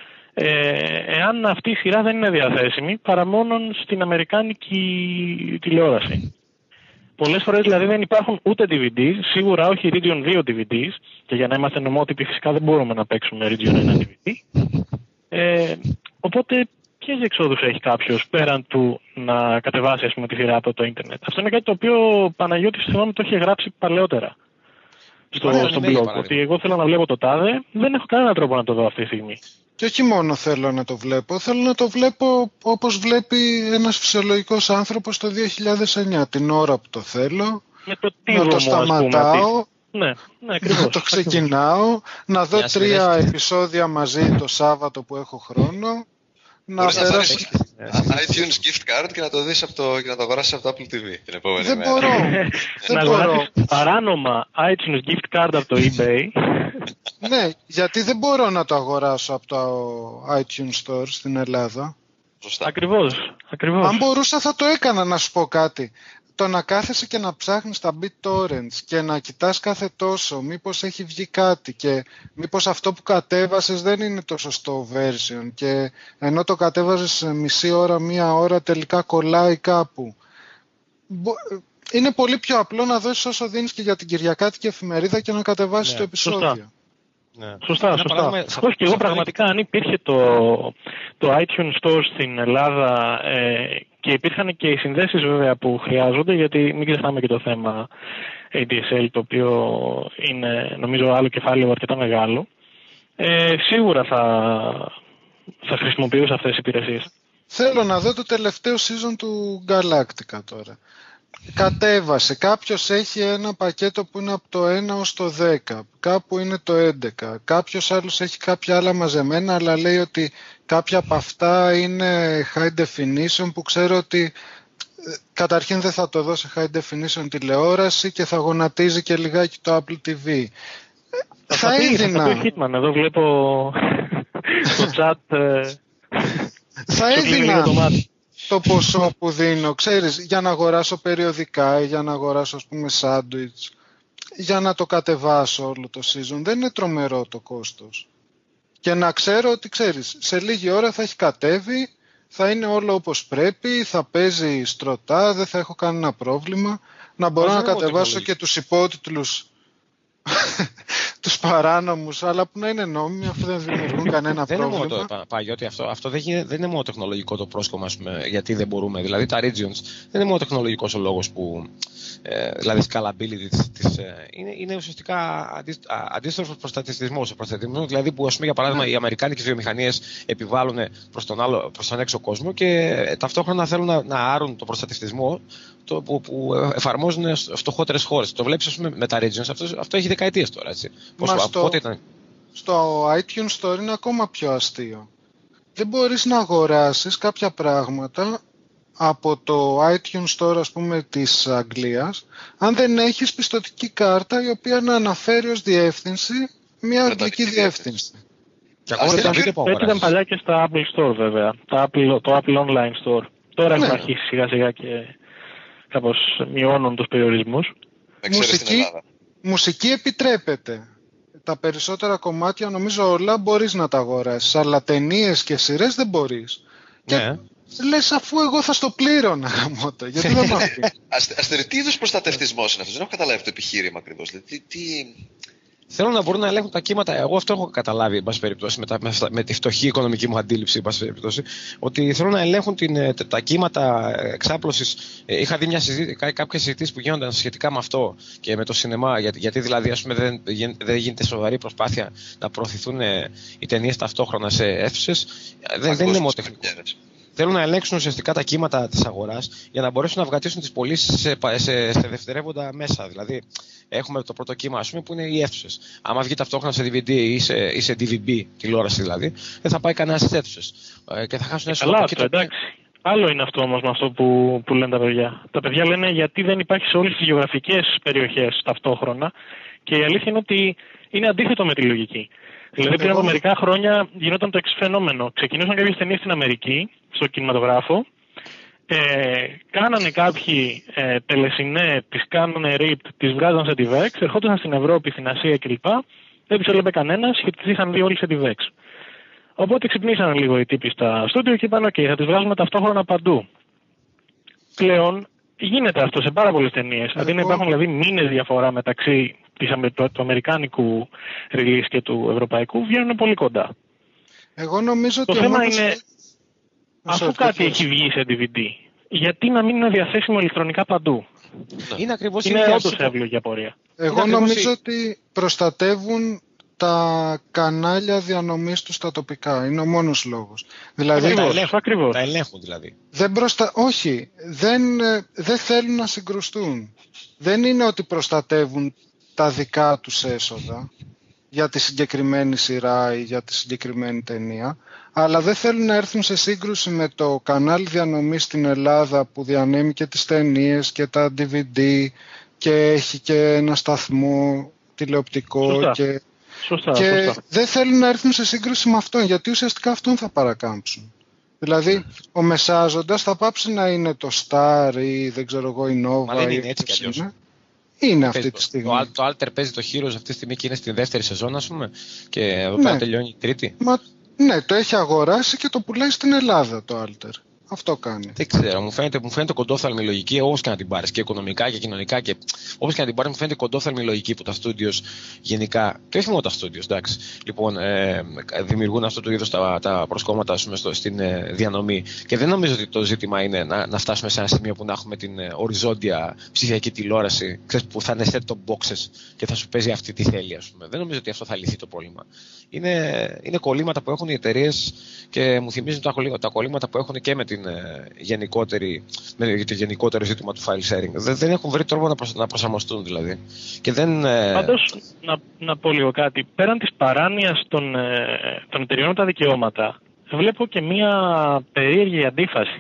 ε, εάν αυτή η σειρά δεν είναι διαθέσιμη παρά μόνο στην αμερικάνικη τηλεόραση. Πολλές φορές δηλαδή δεν υπάρχουν ούτε ντι βι ντι, σίγουρα όχι Region δύο ντι βι ντι, και για να είμαστε νομότυποι φυσικά δεν μπορούμε να παίξουμε Region ένα ντι βι ντι. Ε, οπότε, ποιες διεξόδους έχει κάποιος πέραν του να κατεβάσει, ας πούμε, τη σειρά από το ίντερνετ? Αυτό είναι κάτι το οποίο ο Παναγιώτης θυμάμαι το είχε γράψει παλαιότερα στο, Ωραία, στο ναι, blog. ναι, ότι εγώ θέλω να βλέπω το τάδε, δεν έχω κανένα τρόπο να το δω αυτή τη στιγμή. Και όχι μόνο θέλω να το βλέπω, θέλω να το βλέπω όπως βλέπει ένας φυσιολογικός άνθρωπος το δύο χιλιάδες εννιά, την ώρα που το θέλω, με το να το σταματάω, ναι, ναι, ακριβώς, να το ξεκινάω, να δω Μια τρία συνδέστη. επεισόδια μαζί το Σάββατο που έχω χρόνο, να Μπορείς να περάσω... πάρεις iTunes gift card και να το δεις από το, και να το αγοράσεις από το Apple τι βι την επόμενη Δεν μέρα. μπορώ, να δεν μπορώ. αγοράσεις παράνομα iTunes gift card από το eBay. Ναι, γιατί δεν μπορώ να το αγοράσω από το iTunes Store στην Ελλάδα. Σωστά. Ακριβώς, ακριβώς. Αν μπορούσα θα το έκανα, να σου πω κάτι. Το να κάθεσαι και να ψάχνεις τα BitTorrents και να κοιτάς κάθε τόσο μήπως έχει βγει κάτι και μήπως αυτό που κατέβασες δεν είναι το σωστό version και ενώ το κατέβαζες μισή ώρα, μία ώρα τελικά κολλάει κάπου. Είναι πολύ πιο απλό να δώσεις όσο δίνεις και για την Κυριακάτικη εφημερίδα και να κατεβάσεις Ναι, το επεισόδιο. σωστά. Ναι. Σωστά, Ένα σωστά. παράδειγμα, Όχι, και εγώ σε πραγματικά αν υπήρχε το, το iTunes Store στην Ελλάδα ε, και υπήρχαν και οι συνδέσεις βέβαια που χρειάζονται, γιατί μην ξεχνάμε και το θέμα έι ντι ες ελ, το οποίο είναι νομίζω άλλο κεφάλαιο αρκετά μεγάλο, ε, σίγουρα θα, θα χρησιμοποιούσα αυτές τις υπηρεσίες. Θέλω να δω το τελευταίο season του Galactica τώρα. Κατέβασε, κάποιος έχει ένα πακέτο που είναι από το ένα ως το δέκα, κάπου είναι το έντεκα, κάποιος άλλος έχει κάποια άλλα μαζεμένα, αλλά λέει ότι κάποια από αυτά είναι high definition, που ξέρω ότι καταρχήν δεν θα το δω σε high definition τηλεόραση και θα γονατίζει και λιγάκι το Apple τι βι. Θα, θα θα έδινα... πει ο Hitman, εδώ βλέπω το chat ε, θα έδινα το ποσό που δίνω, ξέρεις, για να αγοράσω περιοδικά ή για να αγοράσω, ας πούμε, σάντουιτς, για να το κατεβάσω όλο το season. Δεν είναι τρομερό το κόστος. Και να ξέρω ότι, ξέρεις, σε λίγη ώρα θα έχει κατέβει, θα είναι όλο όπως πρέπει, θα παίζει στρωτά, δεν θα έχω κανένα πρόβλημα. Να μπορώ Μας να δεν κατεβάσω έχω και τους υπότιτλους τους παράνομους, αλλά που να είναι νόμιμοι, αφού δεν δημιουργούν κανένα δεν πρόβλημα. Είναι μόνο το, Παγιώτη, αυτό, αυτό δεν, είναι, δεν είναι μόνο τεχνολογικό το πρόσκομα, ας πούμε, γιατί δεν μπορούμε. Δηλαδή τα regions δεν είναι μόνο τεχνολογικός ο λόγος που, ε, δηλαδή scalability της, της, ε, είναι, είναι ουσιαστικά αντί, α, αντίστροφος προστατευτισμός. Προστατευτισμός δηλαδή που, ας πούμε, για παράδειγμα, οι αμερικάνικες βιομηχανίες επιβάλλουν προς τον, άλλο, προς τον έξω κόσμο και ε, ταυτόχρονα θέλουν να, να άρουν τον προστατευτισμό το, που, που εφαρμόζουν φτωχότερες χώρες. Το βλέπεις, ας πούμε, με τα regions, αυτό, αυτό έχει δεκαετίες τώρα, έτσι. Πόσο, στο, πότε ήταν... στο iTunes Store είναι ακόμα πιο αστείο. Δεν μπορείς να αγοράσεις κάποια πράγματα από το iTunes Store, ας πούμε, της Αγγλίας, αν δεν έχεις πιστωτική κάρτα η οποία να αναφέρει ως διεύθυνση μια αγγλική διεύθυνση. Και ακόμα Ας δεν δεν το Έτσι ήταν παλιά και στα Apple Store βέβαια, το Apple, το Apple Online Store. Τώρα Ναι. έχουν αρχίσει σιγά σιγά και κάπως μειώνουν τους περιορισμούς. Εξαίρεση στην Μουσική, Ελλάδα. μουσική επιτρέπεται. Τα περισσότερα κομμάτια νομίζω όλα μπορείς να τα αγοράσεις, αλλά ταινίες και σειρές δεν μπορείς. Ναι. Και λες, αφού εγώ θα στο πλήρωνα, γαμώτο, γιατί δεν μ' αφήνει. Αστε- Αστερή, τι είδους προστατευτισμός είναι αυτός? Δεν έχω καταλάβει το επιχείρημα ακριβώς. Δηλαδή, τι, τι, Θέλουν να μπορούν να ελέγχουν τα κύματα. Εγώ αυτό έχω καταλάβει, εν πάση περιπτώσει, με, τα, με, με τη φτωχή οικονομική μου αντίληψη, εν πάση περιπτώσει, ότι θέλουν να ελέγχουν την, τα κύματα εξάπλωσης. Είχα δει μια συζήτηση, κάποιες συζητήσεις που γίνονταν σχετικά με αυτό και με το σινεμά. Γιατί, γιατί δηλαδή, ας πούμε, δεν, δεν γίνεται σοβαρή προσπάθεια να προωθηθούν οι ταινίες ταυτόχρονα σε αίθουσες. Δεν, δεν είναι μόνο τεχνικό. Θέλουν να ελέγξουν ουσιαστικά τα κύματα της αγοράς για να μπορέσουν να βγατήσουν τις πωλήσεις σε, σε, σε δευτερεύοντα μέσα. Δηλαδή, έχουμε το πρώτο κύμα, ας πούμε, που είναι οι αίθουσες. Άμα βγει ταυτόχρονα σε ντι βι ντι ή σε, ή σε ντι βι μπι, τηλεόραση δηλαδή, δεν θα πάει κανένα στις αίθουσες. Ε, και θα χάσουν έσοδα. Καλά, αυτό, εντάξει. Άλλο είναι αυτό όμως με αυτό που, που λένε τα παιδιά. Τα παιδιά λένε γιατί δεν υπάρχει σε όλες τις γεωγραφικές περιοχές ταυτόχρονα, και η αλήθεια είναι ότι είναι αντίθετο με τη λογική. Δηλαδή, πριν από μερικά χρόνια γινόταν το εξής φαινόμενο. Ξεκινούσαν κάποιες ταινίες στην Αμερική, στο κινηματογράφο, ε, κάνανε κάποιοι ε, τελεσινέ, τις κάνανε rip, τις βγάζαν σε ντι βι εξ, ερχόντουσαν στην Ευρώπη, στην Ασία κλπ. Δεν τις έβλεπε κανένας και τις είχαν δει όλοι σε ντι βι εξ. Οπότε ξυπνήσαν λίγο οι τύποι στα στούντιο και είπαν: OK, θα τις βγάζουμε ταυτόχρονα παντού. Πλέον γίνεται αυτό σε πάρα πολλές ταινίες. Αντί να υπάρχουν δηλαδή μήνες διαφορά μεταξύ του αμερικάνικου release και του ευρωπαϊκού, βγαίνουν πολύ κοντά. Εγώ νομίζω το ότι θέμα όμως... είναι, αφού κάτι έχει βγει σε ντι βι ντι, γιατί να μην είναι διαθέσιμο ηλεκτρονικά παντού? Είναι ακριβώς είναι η όντως εύλογη απορία. Εγώ νομίζω η... ότι προστατεύουν τα κανάλια διανομής του στα τοπικά. Είναι ο μόνος λόγος. Δηλαδή, ακριβώς, τα, ελέγχουν, ακριβώς. τα ελέγχουν δηλαδή. Δεν προστα... Όχι, δεν, δεν θέλουν να συγκρουστούν. Δεν είναι ότι προστατεύουν τα δικά τους έσοδα για τη συγκεκριμένη σειρά ή για τη συγκεκριμένη ταινία, αλλά δεν θέλουν να έρθουν σε σύγκρουση με το κανάλι διανομής στην Ελλάδα που διανέμει και τις ταινίες και τα ντι βι ντι και έχει και ένα σταθμό τηλεοπτικό. Σωστά. και, σωστά, και σωστά. δεν θέλουν να έρθουν σε σύγκρουση με αυτόν, γιατί ουσιαστικά αυτόν θα παρακάμψουν. Δηλαδή, ο μεσάζοντας θα πάψει να είναι το Star ή δεν ξέρω εγώ η Nova. Μα δεν είναι έτσι κι αλλιώς. Είναι αυτή τη στιγμή. Το, το Alter παίζει το Heroes αυτή τη στιγμή και είναι στη δεύτερη σεζόν, ας πούμε, και εδώ πέρα ναι. τελειώνει η τρίτη. Μα, ναι, το έχει αγοράσει και το πουλάει στην Ελλάδα το Alter. Αυτό κάνει. Δεν ξέρω, μου φαίνεται, μου φαίνεται κοντόφθαλμη λογική, όπως και να την πάρεις, και οικονομικά και κοινωνικά, και όπως και να την πάρεις, μου φαίνεται κοντόφθαλμη λογική που τα studios γενικά, και όχι μόνο τα studios, εντάξει, λοιπόν, ε, δημιουργούν αυτό το είδος τα, τα προσκόμματα, ας πούμε, στο, στην ε, διανομή. Και δεν νομίζω ότι το ζήτημα είναι να, να φτάσουμε σε ένα σημείο που να έχουμε την ε, οριζόντια ψηφιακή τηλεόραση, ξέρεις, που θα είναι set-top boxes και θα σου παίζει αυτή τη θέλει, ας πούμε. Δεν νομίζω ότι αυτό θα λυθεί το πρόβλημα. Είναι, είναι κολλήματα που έχουν οι εταιρείες και μου θυμίζουν τα, τα κολλήματα που έχουν και με την γενικότερη, με το γενικότερο ζήτημα του file sharing. Δεν, δεν έχουν βρει τρόπο να, προσ, να προσαρμοστούν δηλαδή. Και δεν, Πάντως, να, να πω λίγο κάτι. Πέραν της παράνοιας των, των εταιριών τα δικαιώματα, βλέπω και μία περίεργη αντίφαση.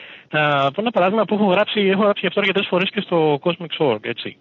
Να πω ένα παράδειγμα που έχω γράψει, έχω γράψει αυτό αρκετές φορές και στο Cosmic Org, έτσι.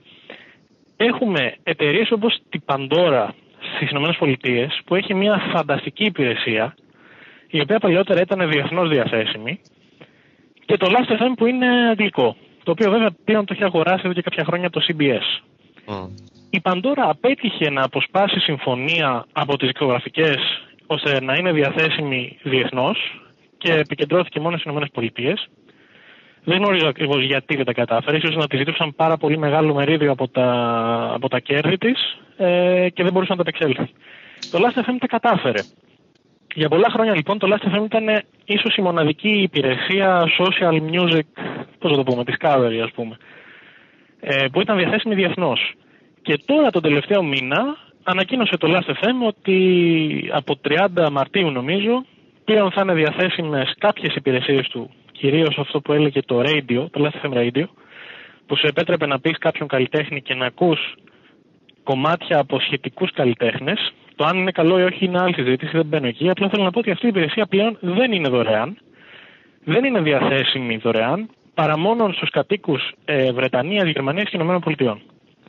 Έχουμε εταιρείες όπως τη Pandora στις ΗΠΑ, που έχει μία φανταστική υπηρεσία, η οποία παλιότερα ήταν διεθνώς διαθέσιμη, και το Last εφ εμ που είναι αγγλικό, το οποίο βέβαια πλέον το έχει αγοράσει εδώ και κάποια χρόνια το σι μπι ες. Mm. Η Pandora απέτυχε να αποσπάσει συμφωνία από τις δισκογραφικές ώστε να είναι διαθέσιμη διεθνώς και επικεντρώθηκε μόνο στις ΗΠΑ. Δεν γνωρίζω ακριβώς γιατί δεν τα κατάφερε, ίσως να τη ζήτησαν πάρα πολύ μεγάλο μερίδιο από τα, από τα κέρδη της ε, και δεν μπορούσε να τα επεξέλθει. Το Last εφ εμ τα κατάφερε. Για πολλά χρόνια λοιπόν το Last εφ εμ ήταν ίσως η μοναδική υπηρεσία social music, πώς θα το πούμε, discovery ας πούμε, ε, που ήταν διαθέσιμη διεθνώς. Και τώρα τον τελευταίο μήνα ανακοίνωσε το Last εφ εμ ότι από τριάντα Μαρτίου νομίζω πλέον θα είναι διαθέσιμες κάποιες υπηρεσίες του, κυρίως αυτό που έλεγε το radio, το Last εφ εμ Radio, που σου επέτρεπε να πεις κάποιον καλλιτέχνη και να ακούς κομμάτια από σχετικούς καλλιτέχνες. Το αν είναι καλό ή όχι είναι άλλη συζήτηση, δεν μπαίνω εκεί. Απλά θέλω να πω ότι αυτή η υπηρεσία πλέον δεν είναι δωρεάν, δεν είναι διαθέσιμη δωρεάν, παρά μόνο στους κατοίκους ε, Βρετανίας, Γερμανίας και ΗΠΑ.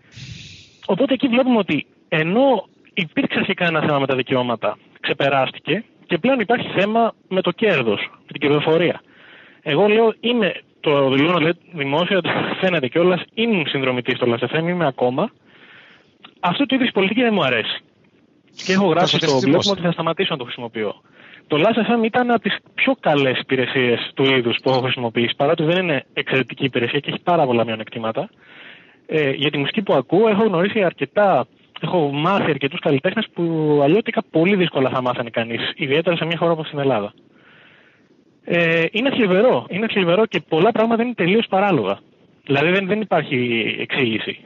Οπότε εκεί βλέπουμε ότι ενώ υπήρξε αρχικά ένα θέμα με τα δικαιώματα, ξεπεράστηκε και πλέον υπάρχει θέμα με το κέρδος, με την κερδοφορία. Εγώ λέω, είμαι, το δηλώνω δημόσια, φαίνεται κιόλας, ήμουν συνδρομητής στο Last εφ εμ, είμαι ακόμα. Αυτό το είδους πολιτική δεν μου αρέσει. Και έχω γράψει στο blog μου ότι θα σταματήσω να το χρησιμοποιώ. Το Last εφ εμ ήταν από τις πιο καλές υπηρεσίες του είδους που έχω χρησιμοποιήσει, παρότι δεν είναι εξαιρετική υπηρεσία και έχει πάρα πολλά μειονεκτήματα. Ε, για τη μουσική που ακούω έχω γνωρίσει αρκετά έχω μάθει αρκετούς καλλιτέχνες που αλλιώτικα πολύ δύσκολα θα μάθανε κανείς, ιδιαίτερα σε μια χώρα όπως την Ελλάδα. Ε, είναι θλιβερό, είναι θλιβερό και πολλά πράγματα είναι τελείως παράλογα. Δηλαδή δεν, δεν υπάρχει εξήγηση.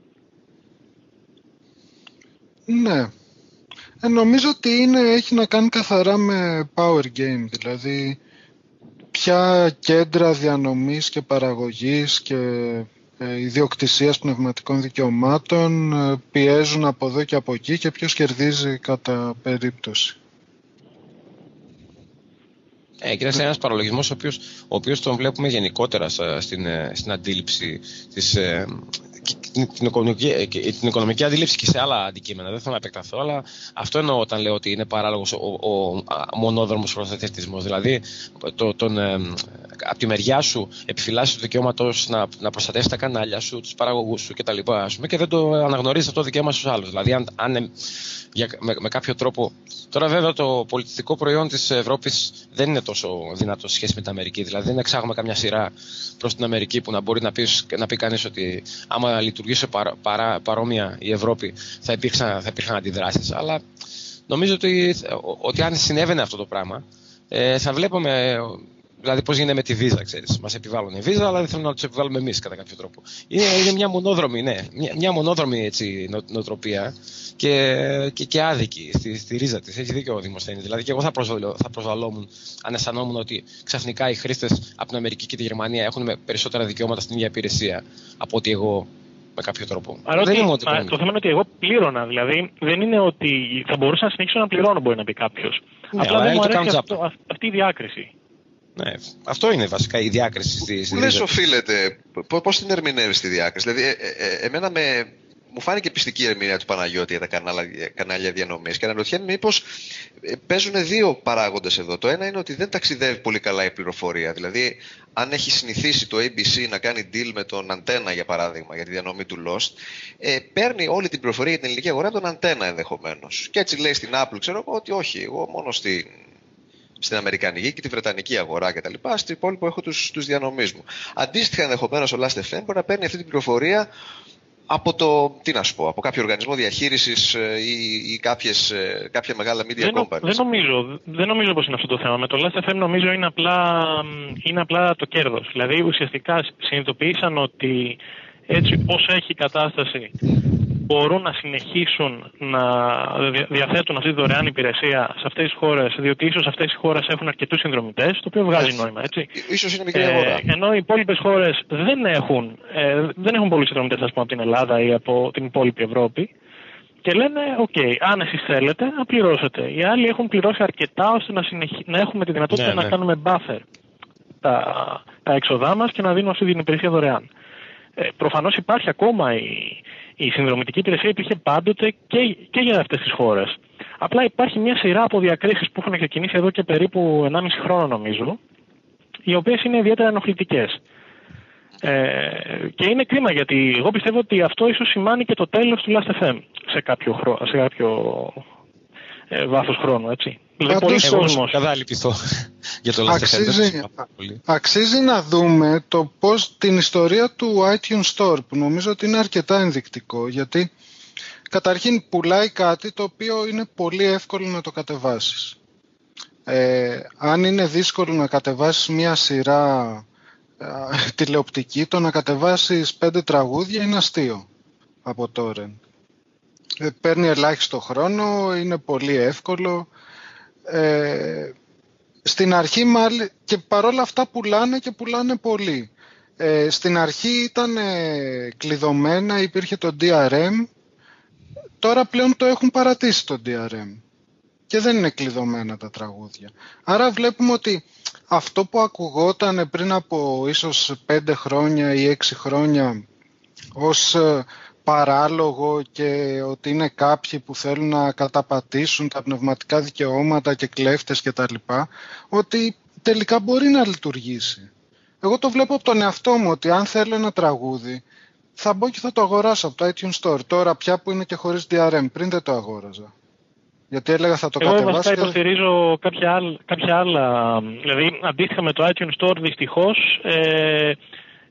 Ναι. Ε, νομίζω ότι είναι, έχει να κάνει καθαρά με power game, δηλαδή ποια κέντρα διανομής και παραγωγής και ε, ιδιοκτησίας πνευματικών δικαιωμάτων ε, πιέζουν από εδώ και από εκεί και ποιος κερδίζει κατά περίπτωση. Ε, κοίταξε, ένας παραλογισμός ο οποίος, ο οποίος τον βλέπουμε γενικότερα στην, στην αντίληψη της, την, την, οικονομική, την οικονομική αντίληψη και σε άλλα αντικείμενα. Δεν θέλω να επεκταθώ, αλλά αυτό εννοώ όταν λέω ότι είναι παράλογος ο, ο, ο μονόδρομος προστατευτισμός. Δηλαδή, το, τον, ε, από τη μεριά σου επιφυλάσσεις το δικαίωματος να, να προστατεύσεις τα κανάλια σου, τους παραγωγούς σου κτλ. Και δεν το αναγνωρίζεις αυτό το δικαίωμα στους άλλους. Δηλαδή, αν, αν για, με, με κάποιο τρόπο. Τώρα, βέβαια, το πολιτιστικό προϊόν της Ευρώπης δεν είναι τόσο δυνατό σε σχέση με την Αμερική. Δηλαδή, δεν εξάγουμε καμιά σειρά προς την Αμερική που να μπορεί να πει, να πει κανείς ότι άμα λειτουργήσει παρά, παρά, παρόμοια η Ευρώπη θα υπήρχαν, θα υπήρχαν αντιδράσεις. Αλλά νομίζω ότι, ότι αν συνέβαινε αυτό το πράγμα, ε, θα βλέπουμε. Δηλαδή, πώς γίνεται με τη βίζα, ξέρεις. Μας επιβάλλουν η βίζα, αλλά δεν θέλουν να τους επιβάλλουμε εμείς κατά κάποιο τρόπο. Είναι, είναι μια μονόδρομη, ναι, μια, μια μονόδρομη έτσι, νο, νοοτροπία και, και, και άδικη στη, στη ρίζα της. Έχει δίκιο ο Δημοσθένης. Δηλαδή, και εγώ θα, προσβαλώ, θα προσβαλόμουν αν αισθανόμουν ότι ξαφνικά οι χρήστες από την Αμερική και τη Γερμανία έχουν περισσότερα δικαιώματα στην ίδια υπηρεσία από ότι εγώ. Με κάποιο τρόπο. Άρα δεν ότι, α, το θέμα είναι ότι εγώ πλήρωνα. Δηλαδή, δεν είναι ότι θα μπορούσα να συνεχίσω να πληρώνω, μπορεί να πει κάποιος. Ναι, απλά δεν μου αρέσει αυτό, αυτή η διάκριση. Ναι, αυτό είναι βασικά η διάκριση στη στη Πού λες οφείλεται, πώς την ερμηνεύεις τη διάκριση? Δηλαδή, ε, ε, εμένα με, μου φάνηκε πιστική η ερμηνεία του Παναγιώτη για τα κανάλια, κανάλια διανομής και αναρωτιέμαι μήπως ε, παίζουν δύο παράγοντες εδώ. Το ένα είναι ότι δεν ταξιδεύει πολύ καλά η πληροφορία. Δηλαδή, αν έχει συνηθίσει το έι μπι σι να κάνει deal με τον Αντένα, για παράδειγμα, για τη διανομή του Lost, ε, παίρνει όλη την πληροφορία για την ελληνική αγορά από τον Αντένα ενδεχομένως. Και έτσι λέει στην Apple, ξέρω εγώ, ότι όχι, εγώ μόνο στην. στην Αμερικανική και τη Βρετανική αγορά κτλ. Στο υπόλοιπο έχω τους, τους διανομής μου. Αντίστοιχα, ενδεχομένως ο Last εφ εμ μπορεί να παίρνει αυτή την πληροφορία από το, τι να σου πω, από κάποιο οργανισμό διαχείρισης ή, ή κάποιες, κάποια μεγάλα media δεν, companies. Δεν νομίζω, δεν νομίζω πως είναι αυτό το θέμα. Με το Last εφ εμ νομίζω είναι απλά, είναι απλά το κέρδος. Δηλαδή ουσιαστικά συνειδητοποίησαν ότι έτσι όσο έχει η κατάσταση μπορούν να συνεχίσουν να διαθέτουν αυτή τη δωρεάν υπηρεσία σε αυτές τις χώρες, διότι ίσως αυτές οι χώρες έχουν αρκετούς συνδρομητές, το οποίο βγάζει νόημα, έτσι. Ίσως είναι μικρή αγορά. Ε, ενώ οι υπόλοιπες χώρες δεν έχουν, ε, δεν έχουν πολλούς συνδρομητές, ας πούμε, από την Ελλάδα ή από την υπόλοιπη Ευρώπη. Και λένε, οκ, okay, αν εσείς θέλετε, να πληρώσετε. Οι άλλοι έχουν πληρώσει αρκετά ώστε να, συνεχί... να έχουμε τη δυνατότητα ναι, να ναι. κάνουμε buffer τα, τα έξοδά μας και να δίνουμε αυτή την υπηρεσία δωρεάν. Ε, προφανώς υπάρχει ακόμα η, η συνδρομητική υπηρεσία, υπήρχε πάντοτε και, και για αυτές τις χώρες. Απλά υπάρχει μια σειρά από διακρίσεις που έχουν ξεκινήσει εδώ και περίπου ενάμιση χρόνο νομίζω, οι οποίες είναι ιδιαίτερα ενοχλητικές. Ε, και είναι κρίμα γιατί εγώ πιστεύω ότι αυτό ίσως σημάνει και το τέλος του Last εφ εμ σε κάποιο, χρο, σε κάποιο ε, βάθος χρόνου, έτσι. Δηλαδή, πολύ κόσμος. Κατάληπτο για το Last αξίζει, εφ εμ. Αξίζει να δούμε το πώς την ιστορία του iTunes Store, που νομίζω ότι είναι αρκετά ενδεικτικό, γιατί καταρχήν πουλάει κάτι το οποίο είναι πολύ εύκολο να το κατεβάσεις. Ε, αν είναι δύσκολο να κατεβάσεις μια σειρά τηλεοπτική, το να κατεβάσεις πέντε τραγούδια είναι αστείο από torrent. Ε, παίρνει ελάχιστο χρόνο, είναι πολύ εύκολο. Ε, στην αρχή μάλλον, και παρόλα αυτά πουλάνε και πουλάνε πολύ. Ε, στην αρχή ήταν ε, κλειδωμένα, υπήρχε το ντι αρ εμ, τώρα πλέον το έχουν παρατήσει το ντι αρ εμ και δεν είναι κλειδωμένα τα τραγούδια. Άρα βλέπουμε ότι αυτό που ακουγόταν πριν από ίσως πέντε χρόνια ή έξι χρόνια ως παράλογο και ότι είναι κάποιοι που θέλουν να καταπατήσουν τα πνευματικά δικαιώματα και κλέφτες και τα λοιπά, ότι τελικά μπορεί να λειτουργήσει. Εγώ το βλέπω από τον εαυτό μου ότι αν θέλω ένα τραγούδι θα μπω και θα το αγοράσω από το iTunes Store. Τώρα πια που είναι και χωρίς ντι αρ εμ, πριν δεν το αγόραζα. Γιατί έλεγα θα το εγώ κατεβάσω. Εγώ βασικά και... υποστηρίζω κάποια άλλα, κάποια άλλα. Δηλαδή, αντίστοιχα με το iTunes Store, δυστυχώς, ε,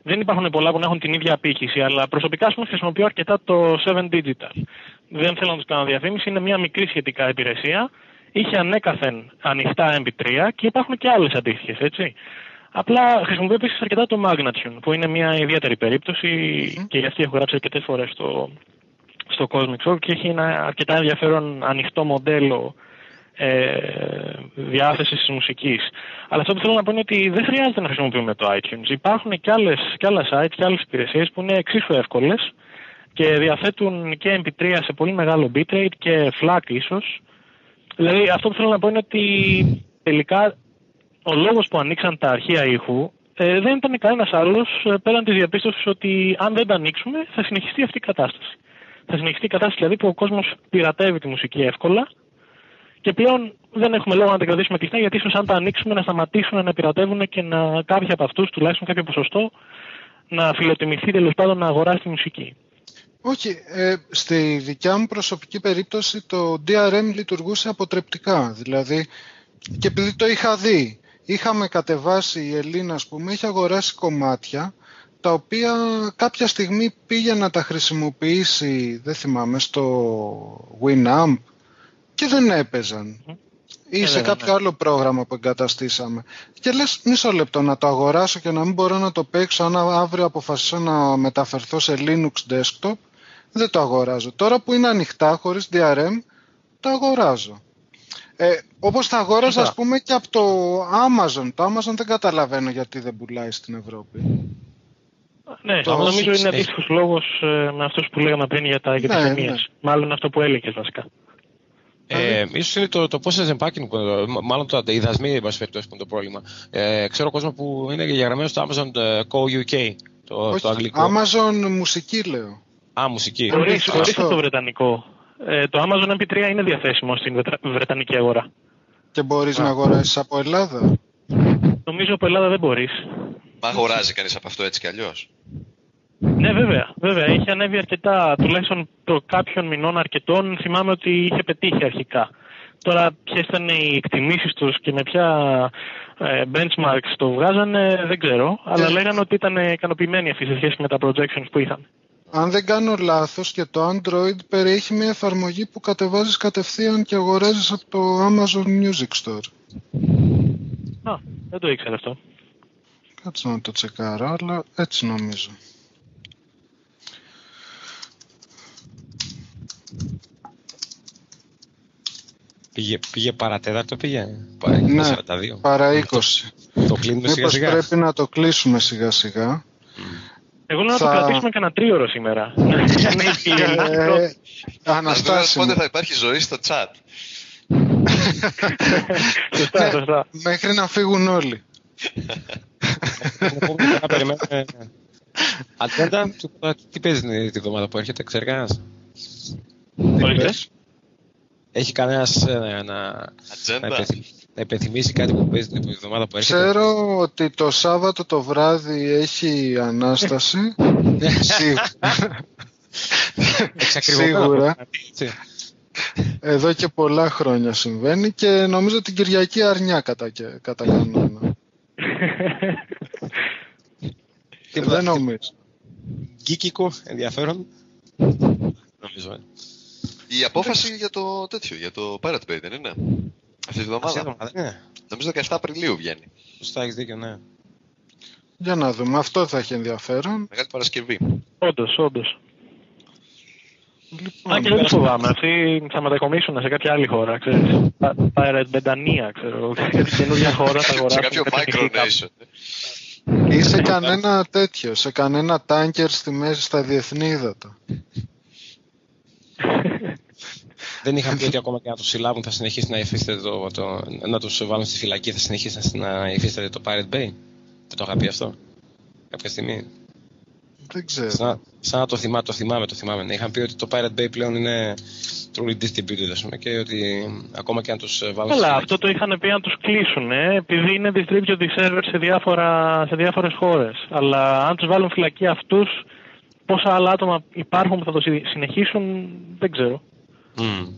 δεν υπάρχουν πολλά που να έχουν την ίδια απήχηση, αλλά προσωπικά πούμε, χρησιμοποιώ αρκετά το seven Digital. Δεν θέλω να τους κάνω διαφήμιση, είναι μια μικρή σχετικά υπηρεσία. Είχε ανέκαθεν ανοιχτά εμ πι θρι και υπάρχουν και άλλες αντίστοιχες, έτσι. Απλά χρησιμοποιώ επίσης αρκετά το Magnatune, που είναι μια ιδιαίτερη περίπτωση mm. και γι' αυτή έχω γράψει αρκετές φορές στο, στο Cosmic Show και έχει ένα αρκετά ενδιαφέρον ανοιχτό μοντέλο ε, διάθεσης της μουσικής. Αλλά αυτό που θέλω να πω είναι ότι δεν χρειάζεται να χρησιμοποιούμε το iTunes. Υπάρχουν και, άλλες, και άλλα site και άλλες υπηρεσίες που είναι εξίσου εύκολες και διαθέτουν και εμ πι θρι σε πολύ μεγάλο bitrate και φλακ ίσως. Δηλαδή αυτό που θέλω να πω είναι ότι τελικά ο λόγος που ανοίξαν τα αρχεία ήχου ε, δεν ήταν κανένας άλλος ε, πέραν της διαπίστωσης ότι αν δεν τα ανοίξουμε θα συνεχιστεί αυτή η κατάσταση. Θα συνεχιστεί η κατάσταση δηλαδή που ο κόσμος πειρατεύει τη μουσική εύκολα και πλέον δεν έχουμε λόγο να τα κρατήσουμε κλειστά γιατί ίσως αν τα ανοίξουμε να σταματήσουν να πειρατεύουν και να κάποιοι από αυτούς, τουλάχιστον κάποιο ποσοστό, να φιλοτιμηθεί τέλος πάντων να αγοράσει τη μουσική. Όχι, ε, στη δικιά μου προσωπική περίπτωση το ντι αρ εμ λειτουργούσε αποτρεπτικά. Δηλαδή, και επειδή το είχα δει, είχαμε κατεβάσει, η Ελίνα ας πούμε, είχε αγοράσει κομμάτια, τα οποία κάποια στιγμή πήγε να τα χρησιμοποιήσει, δεν θυμάμαι, στο Winamp και δεν έπαιζαν. Mm. Ή σε κάποιο άλλο πρόγραμμα που εγκαταστήσαμε. Και λες, μισό λεπτό να το αγοράσω και να μην μπορώ να το παίξω, αν αύριο αποφασίσω να μεταφερθώ σε Linux desktop, δεν το αγοράζω. Τώρα που είναι ανοιχτά, χωρίς ντι αρ εμ, το αγοράζω. Ε, όπως τα αγόραζα, ας πούμε, και από το Amazon. Το Amazon δεν καταλαβαίνω γιατί δεν πουλάει στην Ευρώπη. Ναι, το νομίζω είναι αντίστοιχος λόγος ε, με αυτός που λέγαμε πριν για, τα, για τις ναι, ταινίες. Ναι. Μάλλον αυτό που έλεγες βασικά. Ε, ίσως είναι το, το process unpacking, μάλλον το, οι δασμοί που είναι το πρόβλημα. Ε, ξέρω κόσμο που είναι γεγραμμένο στο Amazon Co γιου κέι, το, Όχι, το αγγλικό. Amazon μουσική λέω. Α, μουσική. Χωρίς, χωρίς το βρετανικό. Ε, το Amazon εμ πι θρι είναι διαθέσιμο στην βρετανική αγορά. Και μπορείς Α. να αγοράσεις από Ελλάδα? Νομίζω από Ελλάδα δεν μπορείς. Μα αγοράζει κανείς από αυτό έτσι κι αλλιώς? Ναι, βέβαια, βέβαια. Είχε ανέβει αρκετά, τουλάχιστον προ κάποιων μηνών αρκετών. Θυμάμαι ότι είχε πετύχει αρχικά. Τώρα, ποιες ήταν οι εκτιμήσεις τους και με ποια ε, benchmarks το βγάζανε, δεν ξέρω. Αλλά λέγανε ότι ήταν ικανοποιημένοι αυτοί σε σχέση με τα projections που είχαν. Αν δεν κάνω λάθος, και το Android περιέχει μια εφαρμογή που κατεβάζεις κατευθείαν και αγοράζεις από το Amazon Music Store. Α, δεν το ήξερα αυτό. Κάτσε να το τσεκάρω, αλλά έτσι νομίζω. Πήγε, πήγε παρατέταρτο, πήγε. Ναι, σαράντα δύο. Παρά είκοσι. Το, το κλείνουμε σιγά σιγά. Μήπως πρέπει να το κλείσουμε σιγά σιγά. Εγώ λέω θα... να το κρατήσουμε κανένα τρίωρο σήμερα. ε, Αναστάσιμο. Πότε θα υπάρχει ζωή στο chat. Σωστά, σωστά. Μέχρι να φύγουν όλοι. Να περιμένουμε. Ατζέντα, τι παίζει τη βδομάδα που έρχεται, ξέρει κανένας? Έχει κανένας να, να, να υπενθυμίσει κάτι που παίζει την εβδομάδα που έρχεται? Ξέρω ότι το Σάββατο το βράδυ έχει Ανάσταση. Σίγουρα. Εδώ και πολλά χρόνια συμβαίνει και νομίζω την Κυριακή Αρνιά κατά, κατά κανόνα. Δεν νομίζω. Γκίκικο, ενδιαφέρον. Νομίζω. Η απόφαση για το τέτοιο, για το Pirate Bay δεν είναι? Αυτή τη βδομάδα. Ναι. Νομίζω δεκαεφτά Απριλίου βγαίνει. Σωστά, έχεις δίκιο, ναι. Για να δούμε, αυτό θα έχει ενδιαφέρον. Μεγάλη Παρασκευή. Όντως, όντως. Λοιπόν, Α, και δεν το φοβάμαι. Αυτοί θα μετακομίσουν σε κάποια άλλη χώρα, ξέρεις. Pirate Μπεντανία, ξέρω. Σε καινούργια χώρα θα αγοράσουν. Σε κάποιο micronation. Ή σε κανένα τέτοιο, σε κανένα τάνκερ στη μέση στα διεθνή ύδατα. Δεν είχαν πει ότι ακόμα και να τους συλλάβουν θα συνεχίσει να υφίσταται το, το, να τους βάλουν στη φυλακή, θα συνεχίσει να υφίσταται το Pirate Bay? Δεν το είχα πει αυτό κάποια στιγμή? Δεν ξέρω. Σαν, σαν να το θυμάμαι, το θυμάμαι, το θυμάμαι. Είχαν πει ότι το Pirate Bay πλέον είναι truly distributed, ας πούμε, και ότι ακόμα και να τους βάλουν στη φυλακή. Καλά, αυτό το είχαν πει να τους κλείσουν, ε, επειδή είναι distributed server σε, διάφορα, σε διάφορες χώρες. Αλλά αν τους βάλουν φυλακή αυτούς, πόσα άλλα άτομα υπάρχουν που θα το συνεχίσουν, δεν ξέρω. Mm.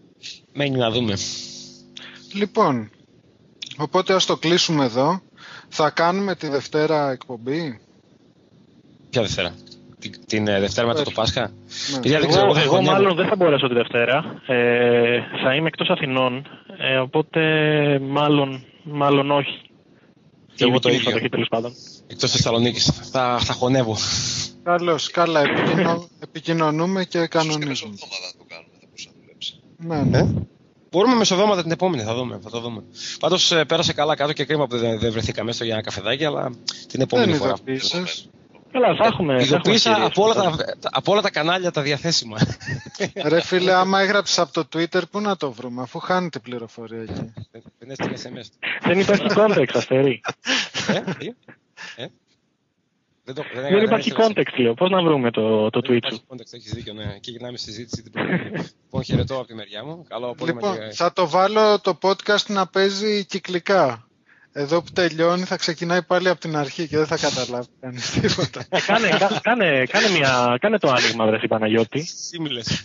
Μένει να δούμε. Λοιπόν, οπότε ας το κλείσουμε εδώ. Θα κάνουμε τη Δευτέρα εκπομπή. Ποια Δευτέρα? Την, την Δευτέρα μετά το Πάσχα. Ναι. Εγώ, εγώ, εγώ μάλλον δεν θα μπορέσω τη Δευτέρα. Ε, θα είμαι εκτός Αθηνών. Ε, οπότε μάλλον, μάλλον όχι. Και εγώ το ίδιο. Εκτός Θεσσαλονίκης. Θα, θα χωνεύω. Καλώς, καλά. Επικοινω... επικοινωνούμε και κανονίζουμε. Και μεσοβδόμαδα το κάνουμε, θα μπορούσα να δουλέψει. Ναι, ναι. Ε? Μπορούμε μεσοβδόμαδα την επόμενη, θα δούμε. Θα το δούμε. Πάντως πέρασε καλά κάτω και κρίμα που δεν, δεν βρεθήκαμε έστω για ένα καφεδάκι, αλλά την επόμενη φορά. Καλά, θα έχουμε. Ειδοποίησα από, από όλα τα κανάλια τα διαθέσιμα. Ρε φίλε, άμα έγραψες από το Twitter, πού να το βρούμε, αφού χάνετε πληροφορία εκεί. Δεν έστειλε ες εμ ες. Δεν υπάρχει context, Αστέρη. Ε, δεν, δεν, δεν, δεν υπάρχει context, λέω. Πώς να βρούμε το, το tweet σου. Υπάρχει context, έχεις δίκιο, ναι. Και γυρνάμε στη συζήτηση την πρώτη. Λοιπόν, χαιρετώ από τη μεριά μου. Καλό απόγευμα. Λοιπόν, και... θα το βάλω το podcast να παίζει κυκλικά. Εδώ που τελειώνει θα ξεκινάει πάλι από την αρχή και δεν θα καταλάβει κανείς τίποτα. Ε, κάνε, κάνε, κάνε, κάνε, μια, κάνε το άνοιγμα, βρε Παναγιώτη. Σύμιλες.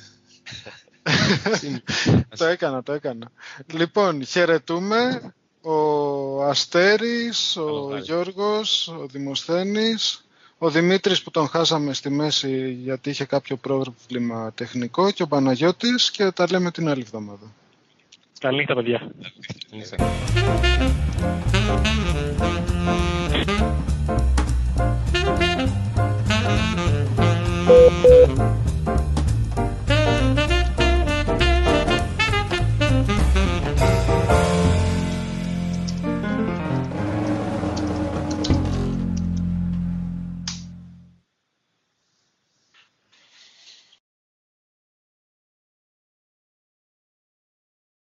Το έκανα, το έκανα. Λοιπόν, χαιρετούμε. Ο Αστέρης, ο Γιώργος, ο Δημοσθένης, ο Δημήτρης που τον χάσαμε στη μέση γιατί είχε κάποιο πρόβλημα τεχνικό και ο Παναγιώτης και τα λέμε την άλλη εβδομάδα. Καλή νύχτα, παιδιά. Καλή νύχτα.